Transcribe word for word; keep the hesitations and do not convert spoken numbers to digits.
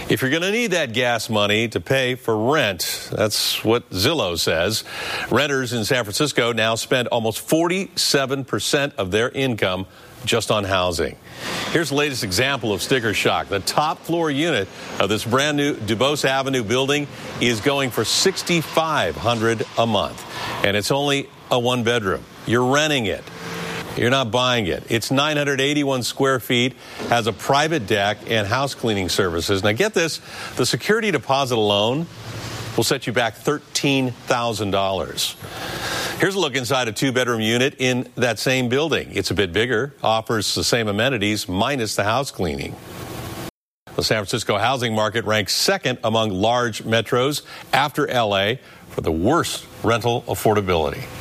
If you're going to need that gas money to pay for rent, that's what Zillow says. Renters in San Francisco now spend almost forty-seven percent of their income just on housing. Here's the latest example of sticker shock. The top floor unit of this brand new Dubose Avenue building is going for six thousand five hundred dollars a month. And it's only a one bedroom. You're renting it. You're not buying it. It's nine hundred eighty-one square feet, has a private deck and house cleaning services. Now get this, the security deposit alone will set you back thirteen thousand dollars. Here's a look inside a two-bedroom unit in that same building. It's a bit bigger, offers the same amenities minus the house cleaning. The San Francisco housing market ranks second among large metros after L A for the worst rental affordability.